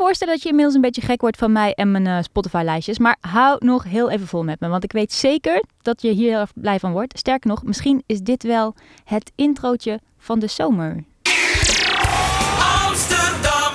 voorstellen dat je inmiddels een beetje gek wordt van mij en mijn Spotify-lijstjes. Maar hou nog heel even vol met me. Want ik weet zeker dat je hier heel erg blij van wordt. Sterker nog, misschien is dit wel het introotje van de zomer. Amsterdam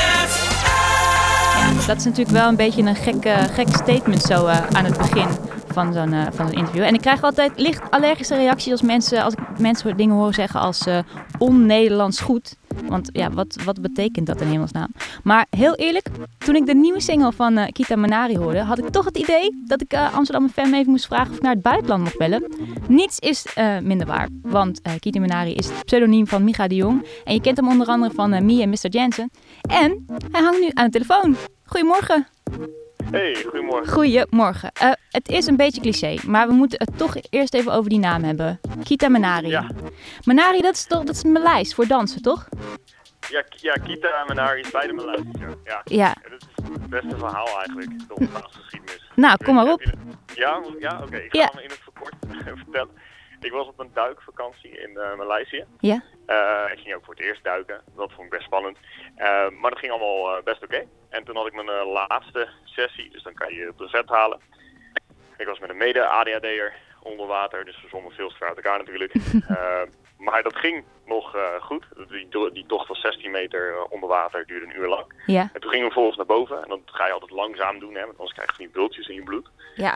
FM. Ja, dat is natuurlijk wel een beetje een gek statement zo aan het begin van zo'n interview. En ik krijg altijd licht allergische reacties als ik mensen dingen horen zeggen als on-Nederlands goed. Want ja, wat betekent dat in hemelsnaam? Maar heel eerlijk, toen ik de nieuwe single van Kita Manari hoorde, had ik toch het idee dat ik Amsterdam FM even moest vragen of ik naar het buitenland mocht bellen. Niets is minder waar, want Kita Manari is het pseudoniem van Micha de Jong. En je kent hem onder andere van Me en Mr. Jensen. En hij hangt nu aan de telefoon. Goedemorgen. Hey, goedemorgen. Goedemorgen. Het is een beetje cliché, maar we moeten het toch eerst even over die naam hebben. Kita Manari. Ja. Manari, dat is Maleis voor dansen, toch? Ja, Kita en Manari is beide Maleis. Ja. Ja. En dat is het beste verhaal eigenlijk, de ontstaansgeschiedenis. Nou, kom maar op. Ja, oké. Ik ga hem in het verkort vertellen. Ik was op een duikvakantie in Maleisië. Ja. Ik ging ook voor het eerst duiken. Dat vond ik best spannend. Maar dat ging allemaal best oké. En toen had ik mijn laatste sessie, dus dan kan je je brevet halen. Ik was met een mede-ADHD'er onder water, dus we zwommen veel te ver uit elkaar natuurlijk. Maar dat ging nog goed. Die tocht was 16 meter onder water, duurde een uur lang. Ja. En toen gingen we volgens naar boven. En dat ga je altijd langzaam doen, hè, want anders krijg je van die bultjes in je bloed. Ja.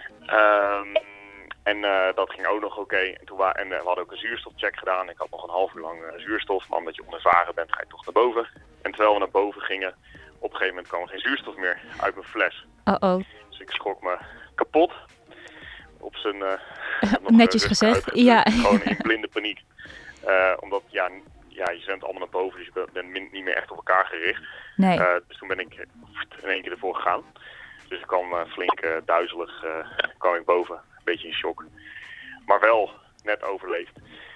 Dat ging ook nog oké. En we hadden ook een zuurstofcheck gedaan. Ik had nog een half uur lang zuurstof, maar omdat je onervaren bent, ga je toch naar boven. En terwijl we naar boven gingen, op een gegeven moment kwam er geen zuurstof meer uit mijn fles. Oh. Dus ik schrok me kapot. Op zijn netjes gezegd. Ja. Gewoon in blinde paniek. Omdat je zwemt allemaal naar boven, dus je bent niet meer echt op elkaar gericht. Nee. Dus toen ben ik in één keer ervoor gegaan. Dus ik kwam flink duizelig kwam ik boven. Een beetje in shock. Maar wel net overleefd.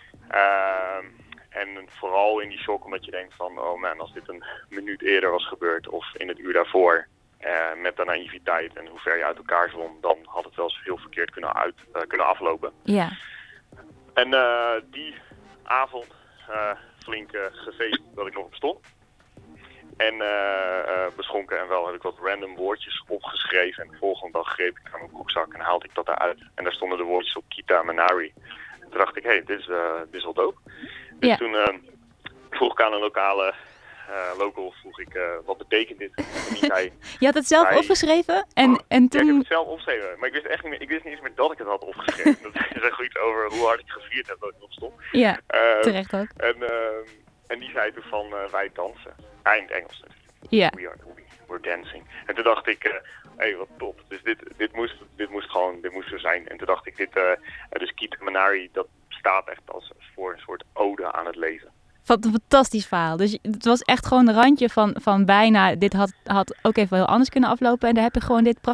En vooral in die shock omdat je denkt van, oh man, als dit een minuut eerder was gebeurd of in het uur daarvoor, met de naïviteit en hoe ver je uit elkaar zwom, dan had het wel eens heel verkeerd kunnen aflopen. Ja. En die avond flink gefeest dat ik nog op stond. En beschonken en wel heb ik wat random woordjes opgeschreven. En de volgende dag greep ik aan mijn broekzak en haalde ik dat eruit. En daar stonden de woordjes op Kita Manari. En toen dacht ik, hey, dit is wel dope. Dus toen vroeg ik aan een local, wat betekent dit? En die zei, Je had het zelf opgeschreven en toen... Ja, ik heb het zelf opgeschreven, maar ik wist niet eens meer dat ik het had opgeschreven. Dat zegt iets over hoe hard ik gevierd heb dat ik erop stond. Ja, terecht ook. En die zei toen van, wij dansen. In het Engels natuurlijk. Ja. We're dancing. En toen dacht ik, hey, wat top. Dus dit moest er zijn. En toen dacht ik, dus Kita Manari, dat staat echt voor een soort ode aan het leven. Wat een fantastisch verhaal. Dus het was echt gewoon een randje van bijna, dit had ook even heel anders kunnen aflopen. En daar heb je gewoon dit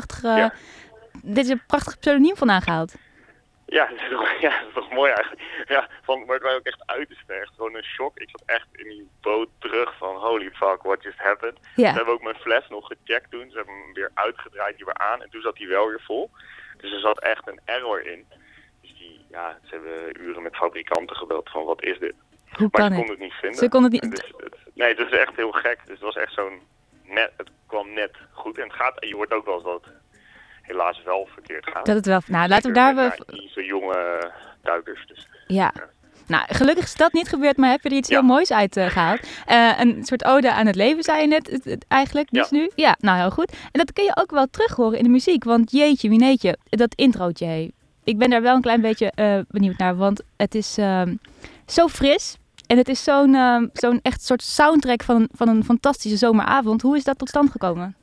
is een prachtig pseudoniem van aangehaald. Ja, dat is toch mooi eigenlijk. Ja, maar het was ook echt uiterst echt gewoon een shock. Ik zat echt in die boot terug van holy fuck, what just happened. Ja. Ze hebben ook mijn fles nog gecheckt toen. Ze hebben hem weer uitgedraaid, die weer aan. En toen zat hij wel weer vol. Dus er zat echt een error in. Dus ze hebben uren met fabrikanten gebeld van wat is dit? Hoe maar kan ze het? konden het niet vinden. Ze konden het niet... Nee, het is echt heel gek. Dus het was echt het kwam net goed. En je hoort ook wel eens wat helaas wel verkeerd gaat. Dat het wel... Nou, laten we daar... Naïeve jonge duikers. Dus. Ja. Nou, gelukkig is dat niet gebeurd, maar heb je er iets heel moois uit gehaald. Een soort ode aan het leven, zei je net eigenlijk, dus nu. Ja, nou heel goed. En dat kun je ook wel terug horen in de muziek, want jeetje, wineetje, dat introotje. Ik ben daar wel een klein beetje benieuwd naar, want het is zo fris. En het is zo'n echt soort soundtrack van een fantastische zomeravond. Hoe is dat tot stand gekomen?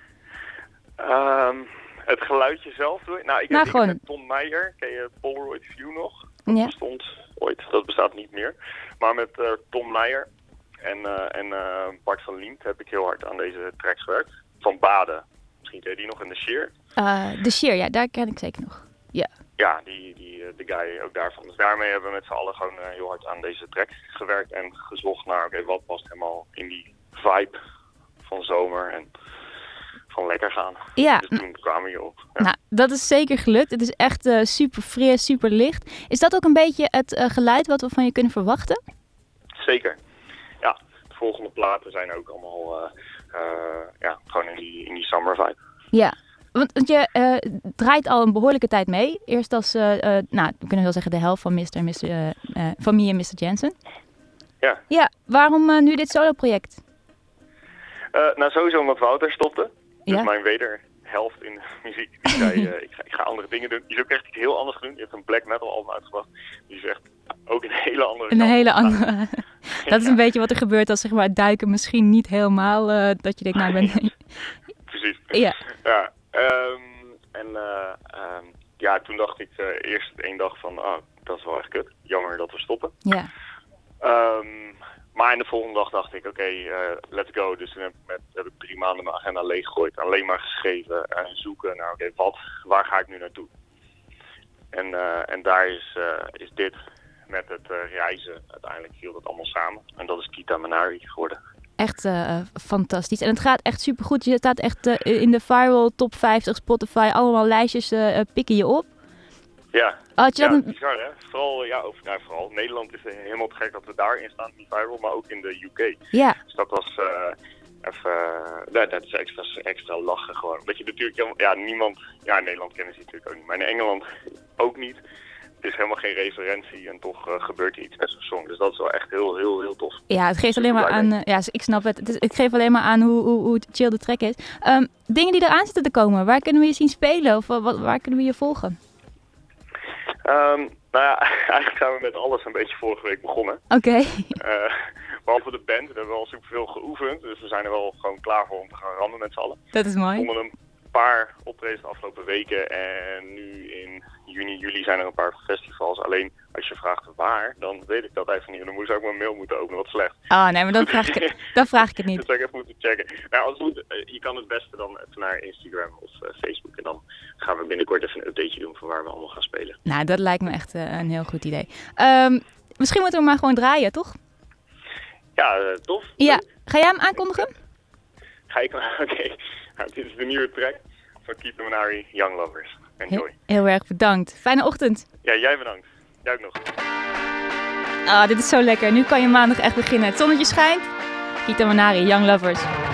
Het geluidje zelf doe ik. Nou, ik heb met Tom Meijer, ken je Polaroid View nog? Dat bestond ooit, dat bestaat niet meer. Maar met Tom Meijer en Bart van Liemt heb ik heel hard aan deze tracks gewerkt. Van Baden. Misschien ken je die nog in The Sheer? The Sheer, ja, daar ken ik zeker nog. Ja. Ja, de guy ook daarvan. Dus daarmee hebben we met z'n allen gewoon heel hard aan deze track gewerkt. En gezocht naar, wat past helemaal in die vibe van zomer en van lekker gaan. Ja. Dus toen kwamen we hierop. Ja. Nou, dat is zeker gelukt. Het is echt super fris, super licht. Is dat ook een beetje het geluid wat we van je kunnen verwachten? Zeker. Ja, de volgende platen zijn ook allemaal gewoon in die summer vibe. Ja, want je draait al een behoorlijke tijd mee. Eerst als, we kunnen wel zeggen de helft van van Me en Mr. Jensen. Ja. Ja, waarom nu dit solo-project? Sowieso omdat Wouter stopte. Dus Ja? mijn wederhelft in de muziek. Die zei, ik ga andere dingen doen. Die is ook echt iets heel anders gedaan. Die heeft een black metal album uitgebracht. Die is echt ook een hele andere Een kant hele op. andere... Dat is een beetje wat er gebeurt als zeg maar het duiken misschien niet helemaal... dat je denkt, nou ik ben... Precies. Ja. Toen dacht ik eerst 1 dag van, dat is wel echt kut. Jammer dat we stoppen. Ja. Maar in de volgende dag dacht ik, oké, let's go. Dus toen heb ik 3 maanden mijn agenda leeggegooid. Alleen maar geschreven en zoeken naar, waar ga ik nu naartoe? En daar is dit met het reizen, uiteindelijk viel dat allemaal samen. En dat is Kita Manari geworden. Echt fantastisch. En het gaat echt supergoed. Je staat echt in de viral top 50 Spotify. Allemaal lijstjes pikken je op. Ja, Had je dat bizar hè. Vooral Nederland is helemaal te gek dat we daarin staan, die viral, maar ook in de UK. Ja. Dus dat was dat is extra lachen gewoon. Dat je natuurlijk, niemand, in Nederland kennen ze natuurlijk ook niet, maar in Engeland ook niet. Het is helemaal geen referentie en toch gebeurt er iets met zo'n song. Dus dat is wel echt heel, heel, heel tof. Ja, het geeft alleen maar aan... ik snap het. Het geeft alleen maar aan hoe chill de track is. Dingen die eraan zitten te komen. Waar kunnen we je zien spelen? Of waar kunnen we je volgen? Eigenlijk zijn we met alles een beetje vorige week begonnen. Oké. Behalve de band. We hebben wel superveel geoefend. Dus we zijn er wel gewoon klaar voor om te gaan rammen met z'n allen. Dat is mooi. We vonden een paar optredens de afgelopen weken. En nu in juni, juli zijn er een paar festivals. Alleen als je vraagt waar, dan weet ik dat even niet. En dan zou ik mijn mail moeten openen, wat slecht. Nee, maar dan vraag ik het niet. Dat zou ik even moeten checken. Nou, als het moet, je kan het beste dan even naar Instagram of Facebook. En dan gaan we binnenkort even een updateje doen van waar we allemaal gaan spelen. Nou, dat lijkt me echt een heel goed idee. Misschien moeten we maar gewoon draaien, toch? Ja, tof. Ja. Ga jij hem aankondigen? Ga ik? Oké. Nou, dit is de nieuwe track van Kita Manari, Young Lovers. Enjoy. Heel erg bedankt. Fijne ochtend. Ja, jij bedankt. Jij ook nog. Dit is zo lekker. Nu kan je maandag echt beginnen. Het zonnetje schijnt. Kita Manari, Young Lovers.